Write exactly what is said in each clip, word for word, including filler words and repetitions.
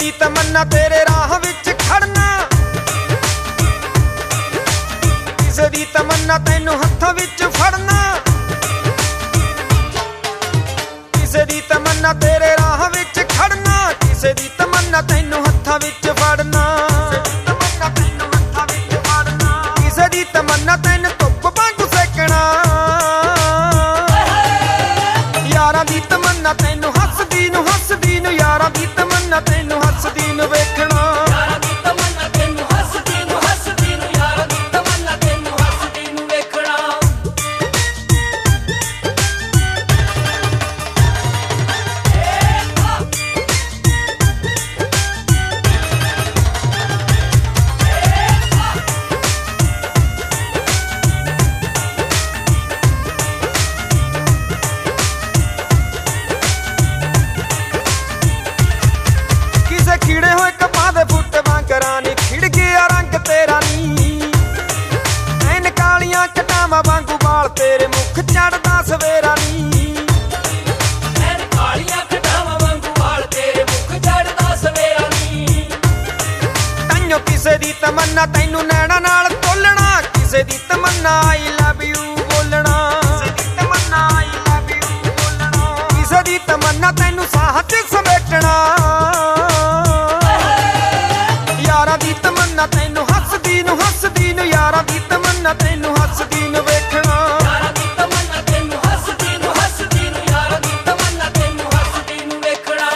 दी तमन्ना तेरे राह विच खड़ना, किसे दी तमन्ना तैनू हत्थां विच फड़ना, किसे दी तमन्ना तेरे राह विच खड़ना, किसे दी तमन्ना तैनू हत्थां विच फड़ना, किसे दी तमन्ना तैनू धुप्प वांगू सेकना, यारां दी तमन्ना तैनू हसदी नू हसदी नू, यारां दी तमन्ना तैनू हसदी नू वेखना, यारां दी तमन्ना तैनू हसदी नू हसदी नू, यारां दी तमन्ना तैनू हसदी नू वेखना। खिड़े होए कपां दे फुट वांगरा नी खिड़ गया रंग तेरा नी, ऐन कालियां कटावां वांगू बाल तेरे मुख चढ़दा सवेरा नी, ऐन कालियां कटावां वांगू बाल तेरे मुख चढ़दा सवेरा नी, ताइयों किसे दी तमन्ना तैनू नैना नाल तोलना, किसे दी तमन्ना आई लव यू बोलना, किसे दी तमन्ना आई लव यू बोलना, किसे दी तमन्ना तैनू साह च समेटना, यारां दी तमन्ना तैनू हसदी नू हसदी नू, यारां दी तमन्ना तैनू हसदी नू वेखना, यारां दी तमन्ना तैनू हसदी नू हसदी नू, यारां दी तमन्ना तैनू हसदी नू वेखना।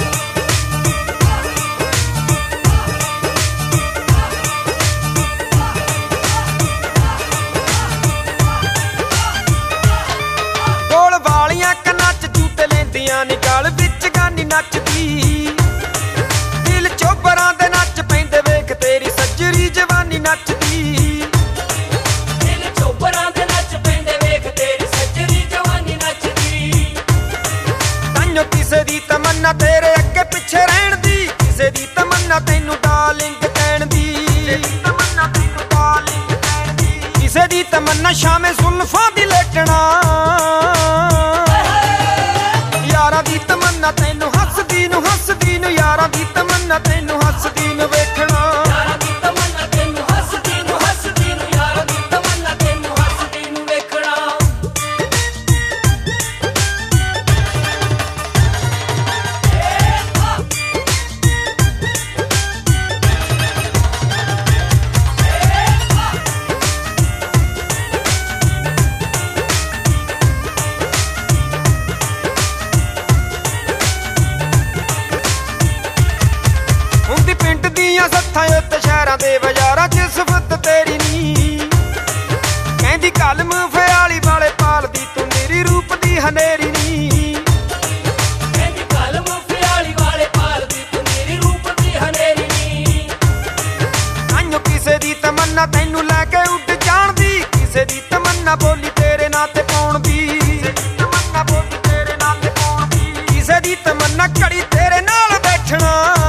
कोल वालियां कन्नां च झूटे लैंदियां नी, गल विच गानी नचदी, दिल चोबरां दे नच पैंदे वेख तेरी सजरी जवानी नचदी, दिल चोबरां दे नच पैंदे वेख तेरी सजरी जवानी नचदी, ताइयों किसे दी तमन्ना तेरे अगे पिछे रहण दी, किसे दी तमन्ना तैनू डार्लिंग कहण दी, तमन्ना तैनू डार्लिंग कहण दी, किसे दी तमन्ना शामे जुल्फां दी लेटना, यारां दी तमन्ना तैनू हसदी नू हसदी नू, यारां दी तमन्ना तैनू हसदी नू वेखना, यारां दी तमन्ना तैनू हसदी नू हसदी नू, यारां दी तमन्ना तैनू हसदी नू वेखना। हुंदी पिंड दियां सत्थां उत्ते शहरां दे बाजारां च सिफत तेरी नी, कहंदी कलम फियाली वाले पालदी तू मेरी रूप दी हनेरी नी, कहंदी कलम फियाली वाले पालदी तू मेरी रूप दी हनेरी नी, ताइयों किसे दी तमन्ना तैनू लैके उड जाण दी, किसे दी तमन्ना बोली तेरे नां ते पाउण दी, किसे दी तमन्ना बोली तेरे नां ते पाउण दी, किसे दी तमन्ना घड़ी तेरे नाल बैठना,